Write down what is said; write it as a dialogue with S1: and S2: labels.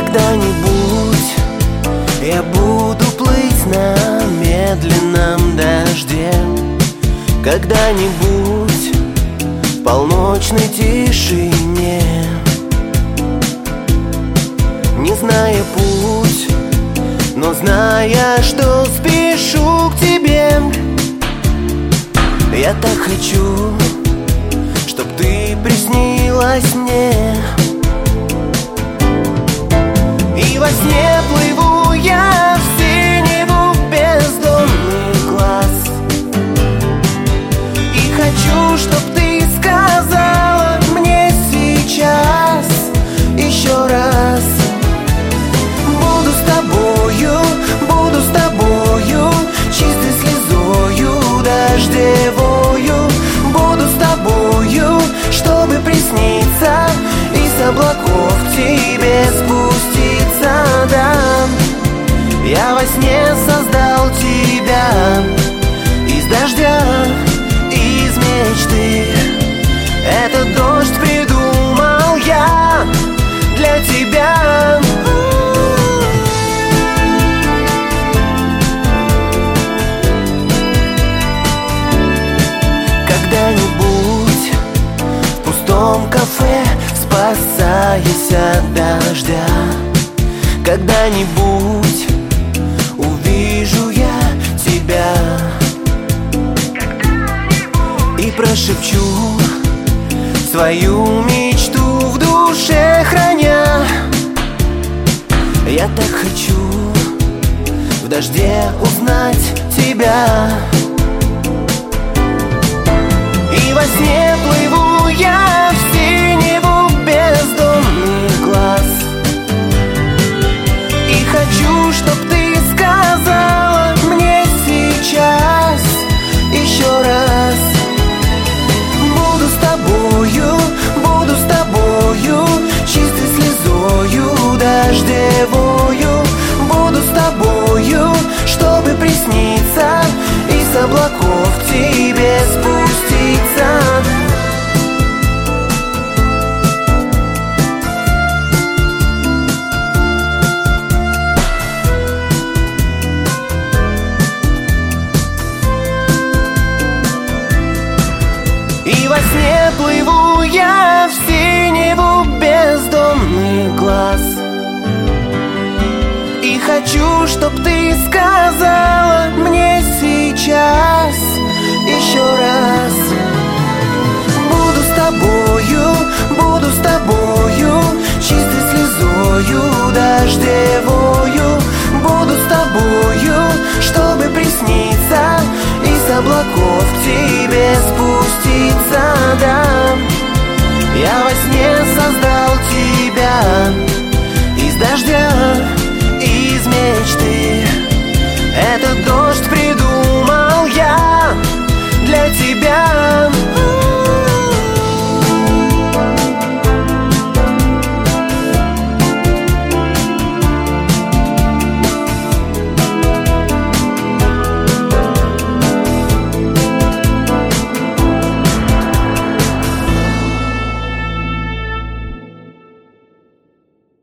S1: Когда-нибудь я буду плыть на медленном дожде. Когда-нибудь в полночной тишине, не зная путь, но зная, что спешу к тебе. Я так хочу, чтоб ты приснилась мне. И во сне плыву я в синеву бездонный глаз. И хочу, чтоб ты сказала мне сейчас еще раз: буду с тобою, чистой слезою дождевою. Буду с тобою, чтобы присниться и с облаков к тебе спуститься. Да, я во сне создал тебя из дождя, из мечты. Этот дождь придумал я для тебя. Когда-нибудь в пустом кафе, спасаясь от дождя, когда-нибудь увижу я тебя и прошепчу свою мечту в душе храня. Я так хочу в дожде узнать тебя. И во сне плыву я в синеву бездонный глаз. И хочу, чтоб ты сказала мне сейчас еще раз: буду с тобою, чистой слезою дождевою. Буду с тобою, чтобы присниться и с облаков к тебе спуститься. И во сне плыву я в синеву бездонный глаз. И хочу, чтоб ты сказала мне сейчас еще раз: буду с тобою, чистой слезою дождевою. Буду с тобою, чтобы присниться и с облаков к тебе спуститься. Да, я во сне создал тебя